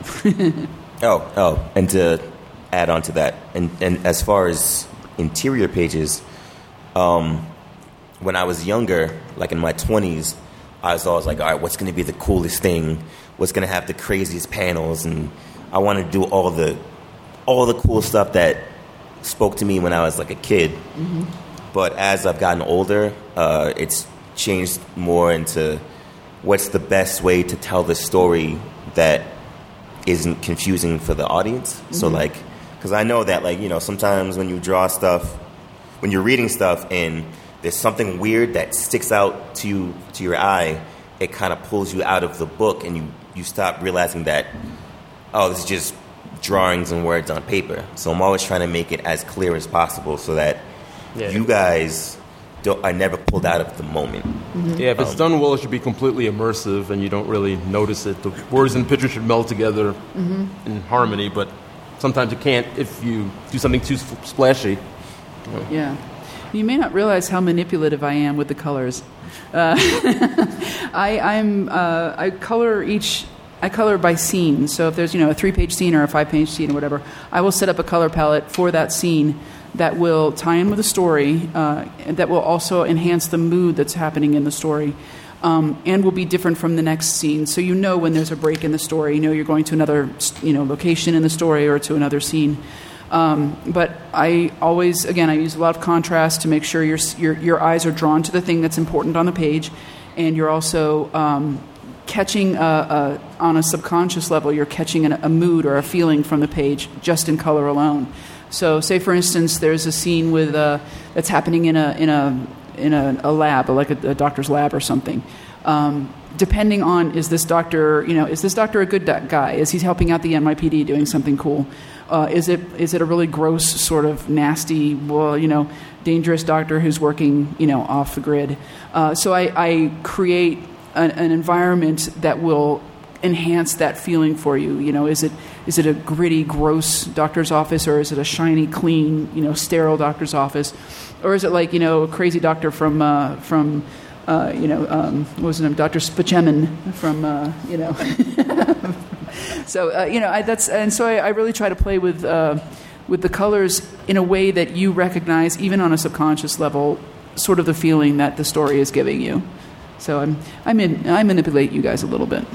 oh, oh, and to add on to that, and, and as far as interior pages, um, when I was younger, like in my twenties, I was always like, all right, what's going to be the coolest thing? What's going to have the craziest panels? And I want to do all the all the cool stuff that spoke to me when I was like a kid. Mm-hmm. But as I've gotten older, uh, it's changed more into what's the best way to tell the story that isn't confusing for the audience. Mm-hmm. So like, because I know that like, you know, sometimes when you draw stuff, when you're reading stuff and there's something weird that sticks out to you, to your eye, it kind of pulls you out of the book and you, you stop realizing that, oh, this is just drawings and words on paper. So I'm always trying to make it as clear as possible so that yeah. you guys don't, are never pulled out of the moment. Mm-hmm. Yeah, if it's um, done well, it should be completely immersive and you don't really notice it. The words and pictures should meld together mm-hmm. in harmony, but sometimes you can't if you do something too splashy. You know. Yeah. You may not realize how manipulative I am with the colors. Uh, I, I'm uh, I color each. I color by scene. So if there's you know a three-page scene or a five-page scene or whatever, I will set up a color palette for that scene that will tie in with the story, uh, and that will also enhance the mood that's happening in the story, um, and will be different from the next scene. So you know when there's a break in the story, you know you're going to another you know location in the story or to another scene. Um, but I always, again, I use a lot of contrast to make sure your your your eyes are drawn to the thing that's important on the page, and you're also um, catching a, a, on a subconscious level. You're catching an, a mood or a feeling from the page just in color alone. So, say for instance, there's a scene with uh, that's happening in a in a in a, a lab, like a, a doctor's lab or something. Um, depending on is this doctor, you know, is this doctor a good guy? Is he helping out the N Y P D doing something cool? Uh, is it is it a really gross, sort of nasty, well, you know, dangerous doctor who's working, you know, off the grid? Uh, so I, I create an, an environment that will enhance that feeling for you. You know, is it is it a gritty, gross doctor's office, or is it a shiny, clean, you know, sterile doctor's office, or is it like you know a crazy doctor from uh, from uh, you know um, what was his name, Doctor Spachemin from uh, you know. So uh, you know I, that's and so I, I really try to play with uh, with the colors in a way that you recognize, even on a subconscious level, sort of the feeling that the story is giving you. So I'm I'm in, I manipulate you guys a little bit.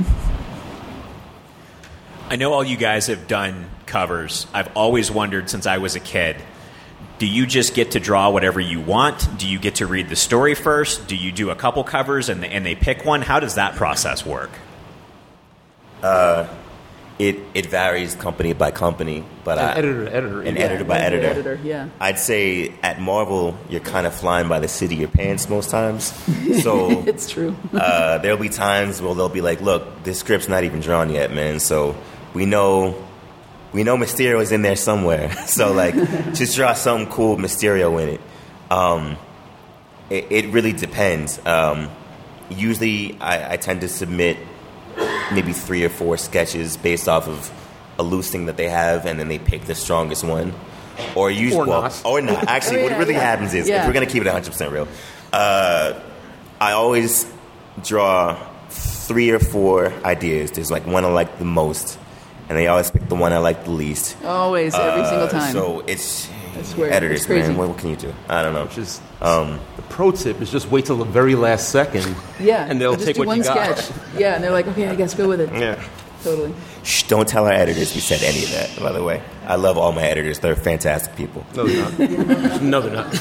I know all you guys have done covers. I've always wondered since I was a kid. Do you just get to draw whatever you want? Do you get to read the story first? Do you do a couple covers and they, and they pick one? How does that process work? Uh. It it varies company by company, but an I, editor to editor, an yeah. editor by editor. editor. Yeah, I'd say at Marvel you're kind of flying by the seat of your pants most times. So it's true. uh, there'll be times where they'll be like, "Look, this script's not even drawn yet, man. So we know we know Mysterio is in there somewhere. So like, just draw something cool, Mysterio in it." Um, it, it really depends. Um, usually, I, I tend to submit maybe three or four sketches based off of a loose thing that they have, and then they pick the strongest one. Or use or well, not. Or not. Actually, oh, yeah, what really yeah. happens is, yeah. if we're going to keep it one hundred percent real, uh, I always draw three or four ideas. There's like one I like the most, and they always pick the one I like the least. Always, every uh, single time. So it's weird. editors, It's crazy. man. What, what can you do? I don't know. Just um, the pro tip is just wait till the very last second. Yeah, and they'll just take do what one you got. sketch. Yeah, and they're like, okay, I guess go with it. Yeah. Totally. Shh, don't tell our editors we said any of that, by the way. I love all my editors. They're fantastic people. No, they're not. No, they're not.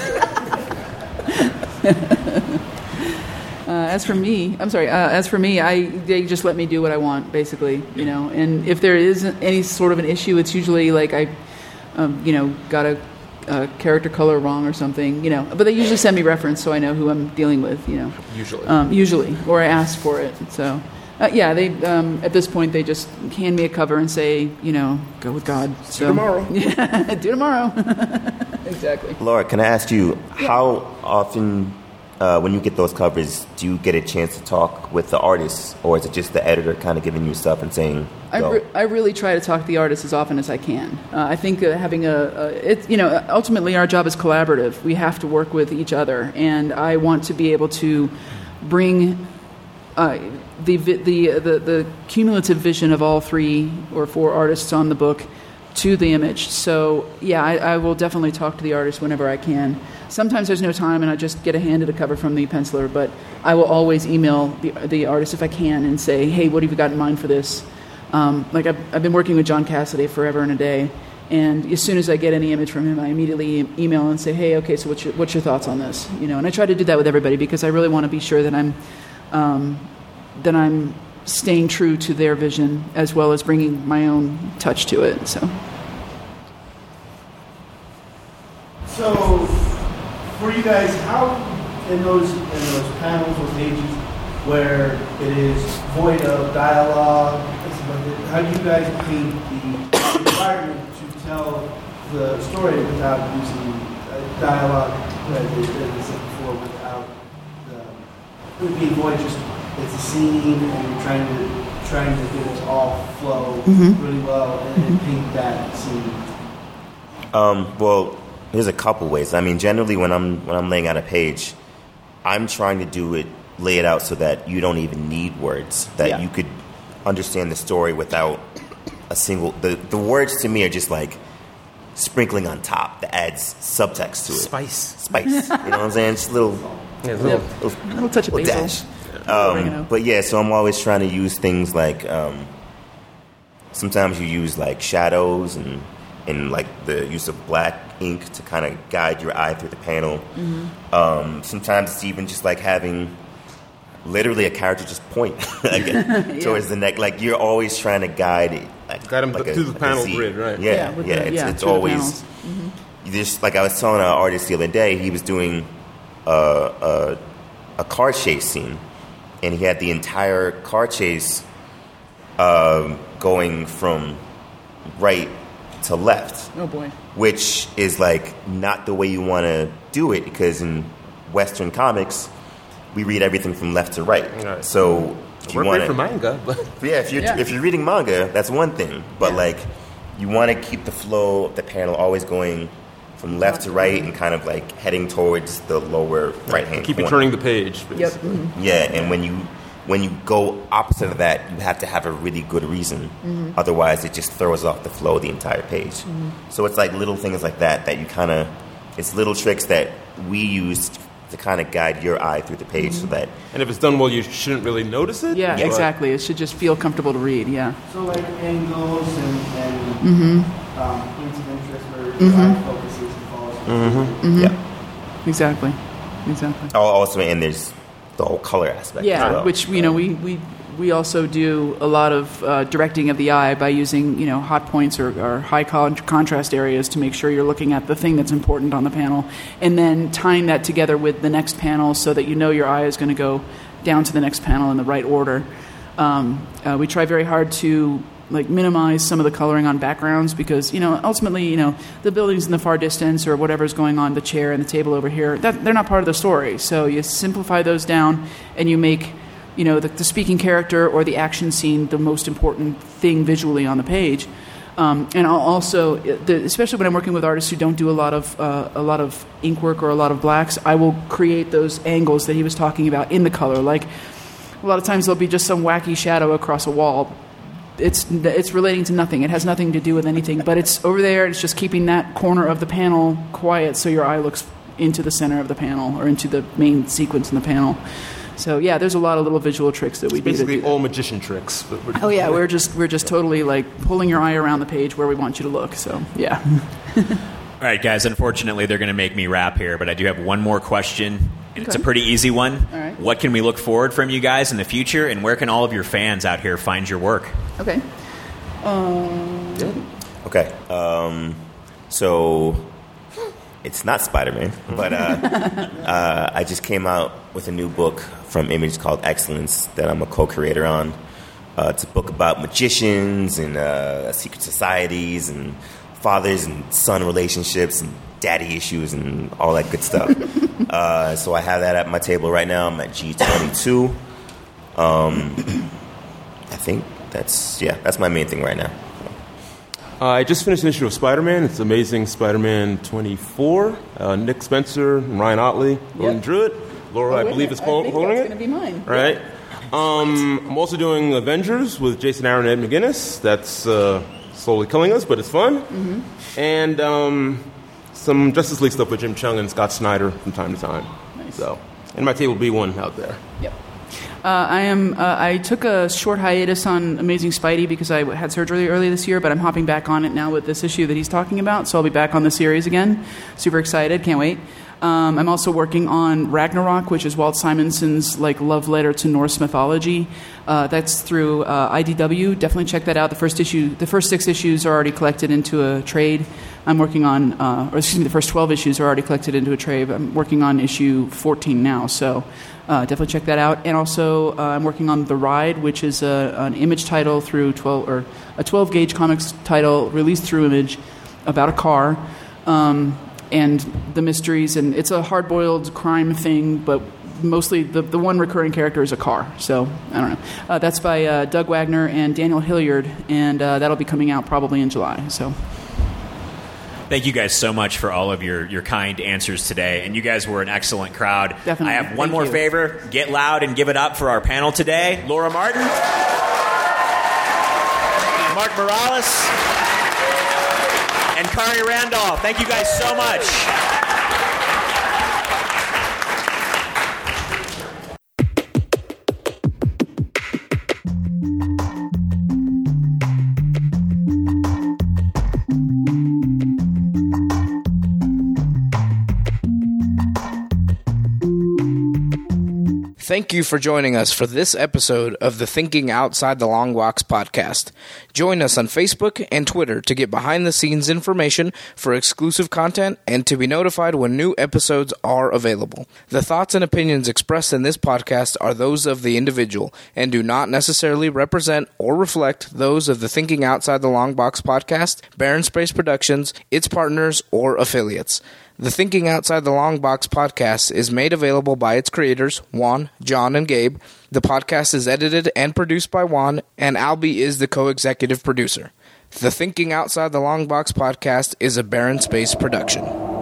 Uh, as for me, I'm sorry. Uh, as for me, I they just let me do what I want, basically. You know, and if there is any sort of an issue, it's usually like I, um, you know, got a, a character color wrong or something. You know, but they usually send me reference, so I know who I'm dealing with. You know, Usually. um, usually, or I asked for it. So, uh, yeah, they um, at this point they just hand me a cover and say, you know, go with God. So, do tomorrow. Yeah, do tomorrow. Exactly. Laura, can I ask you, how often, uh, when you get those covers, do you get a chance to talk with the artists, or is it just the editor kind of giving you stuff and saying, I, go? re- I really try to talk to the artist as often as I can. Uh, I think uh, having a, a it, you know, ultimately our job is collaborative. We have to work with each other, and I want to be able to bring uh, the, the the the cumulative vision of all three or four artists on the book to the image. So yeah, I, I will definitely talk to the artist whenever I can. Sometimes there's no time and I just get a handed a cover from the penciler, but I will always email the, the artist if I can and say, hey, what have you got in mind for this? Um, like I've, I've been working with John Cassaday forever and a day, and as soon as I get any image from him, I immediately e- email and say, hey, okay, so what's your, what's your thoughts on this? You know, and I try to do that with everybody because I really want to be sure that I'm um, that I'm staying true to their vision as well as bringing my own touch to it. So, so for you guys, how in those in those panels or pages where it is void of dialogue, how do you guys paint the environment to tell the story without using uh, dialogue, as I said before, without the, it would be void, just it's a scene and you're trying to trying to get it to all flow Mhm. really well and, and paint that scene. Um, well, there's a couple ways. I mean, generally when I'm when I'm laying out a page, I'm trying to do it, lay it out so that you don't even need words, that Yeah. you could understand the story without a single. The the words to me are just like sprinkling on top that adds subtext to it. Spice. Spice. You know what I'm saying? Just a little, Yeah, little, Yep. little, a little touch of little basil. dash. Oregano. Um, but yeah, so I'm always trying to use things like um, sometimes you use like shadows and and like the use of black ink to kind of guide your eye through the panel. Mm-hmm. Um, sometimes it's even just like having literally a character just point again, towards the neck. Like you're always trying to guide it, like, Guide 'em like to the like panel Z. grid, right. Yeah, Yeah, yeah. with the- it's yeah, it's through the always panels. Mhm. you just like I was telling an artist the other day. He was doing a a, a car chase scene, and he had the entire car chase um, going from right to left, Oh boy. which is like not the way you want to do it because in Western comics we read everything from left to right. Right. So if you Work want great for manga, but yeah, if you're Yeah. if you're reading manga, that's one thing. But Yeah. like, you want to keep the flow of the panel always going from left to right and kind of like heading towards the lower right hand. keep it turning the page. Yep. basically. Mhm. Yeah, and when you when you go opposite of that, you have to have a really good reason. Mm-hmm. Otherwise, it just throws off the flow of the entire page. So it's like little things like that that you kind of it's little tricks that we use to kind of guide your eye through the page so that And if it's done well, you shouldn't really notice it. Yeah, but- exactly. It should just feel comfortable to read. Yeah. So like angles and, and Mm-hmm. um, points of interest where Mhm. your eye focuses and follows. Mm-hmm. yeah. Exactly. Exactly. Oh, also, and there's the whole color aspect. Yeah, as well. which you know we, we we also do a lot of uh, directing of the eye by using you know hot points or, or high con- contrast areas to make sure you're looking at the thing that's important on the panel, and then tying that together with the next panel so that you know your eye is going to go down to the next panel in the right order. Um, uh, we try very hard to like minimize some of the coloring on backgrounds because you know ultimately you know the buildings in the far distance or whatever's going on, the chair and the table over here, that they're not part of the story. So you simplify those down and you make you know the, the speaking character or the action scene the most important thing visually on the page. Um, and I'll also, the, especially when I'm working with artists who don't do a lot of uh, a lot of ink work or a lot of blacks, I will create those angles that he was talking about in the color. Like a lot of times there'll be just some wacky shadow across a wall. It's it's relating to nothing. It has nothing to do with anything, but it's over there. It's just keeping that corner of the panel quiet so your eye looks into the center of the panel or into the main sequence in the panel. So yeah, there's a lot of little visual tricks that we do. to Basically, do that. all magician tricks. but we're- Oh yeah, we're just we're just totally like pulling your eye around the page where we want you to look. So yeah. All right, guys, unfortunately, they're going to make me rap here, but I do have one more question, and it's a Okay. pretty easy one. All right. What can we look forward from you guys in the future, and where can all of your fans out here find your work? Okay. Um, Okay. Um, so it's not Spider-Man, but uh, uh, I just came out with a new book from Image called Excellence that I'm a co-creator on. Uh, it's a book about magicians and uh, secret societies and fathers and son relationships and daddy issues and all that good stuff. uh, so I have that at my table right now. I'm at G twenty-two. Um, I think that's, yeah, that's my main thing right now. Uh, I just finished an issue of Spider-Man. It's Amazing Spider-Man twenty-four. Uh, Nick Spencer and Ryan Otley Yep. drew it. Laura, oh, I wait a believe, minute. is hol- I think holding that's it. going to be mine. Right. Um, I'm also doing Avengers with Jason Aaron and Ed McGuinness. That's uh, slowly killing us, but it's fun. Mm-hmm. And um, some Justice League stuff with Jim Chung and Scott Snyder from time to time. Nice. So, and my table B one out there. Yep. Uh, I am. Uh, I took a short hiatus on Amazing Spidey because I had surgery early this year, but I'm hopping back on it now with this issue that he's talking about. So I'll be back on the series again. Super excited. Can't wait. Um, I'm also working on Ragnarok, which is Walt Simonson's like love letter to Norse mythology. Uh, that's through uh, I D W. Definitely check that out. The first issue, the first six issues are already collected into a trade. I'm working on, uh, or excuse me, the first twelve issues are already collected into a trade. I'm working on issue fourteen now, so uh, definitely check that out. And also, uh, I'm working on The Ride, which is a, an Image title through twelve or a twelve gauge comics title released through Image about a car. Um, and the mysteries, and it's a hard-boiled crime thing, but mostly the, the one recurring character is a car. So, I don't know. Uh, that's by uh, Doug Wagner and Daniel Hilliard, and uh, that'll be coming out probably in July. So, thank you guys so much for all of your, your kind answers today, and you guys were an excellent crowd. Definitely. I have one Thank more you. favor. Get loud and give it up for our panel today. Laura Martin, Mark Morales, and Kari Randolph. Thank you guys so much. Thank you for joining us for this episode of the Thinking Outside the Long Box podcast. Join us on Facebook and Twitter to get behind-the-scenes information for exclusive content and to be notified when new episodes are available. The thoughts and opinions expressed in this podcast are those of the individual and do not necessarily represent or reflect those of the Thinking Outside the Long Box podcast, Barren Space Productions, its partners, or affiliates. The Thinking Outside the Long Box podcast is made available by its creators, Juan, John, and Gabe. The podcast is edited and produced by Juan, and Albie is the co-executive producer. The Thinking Outside the Long Box podcast is a Barren Space production.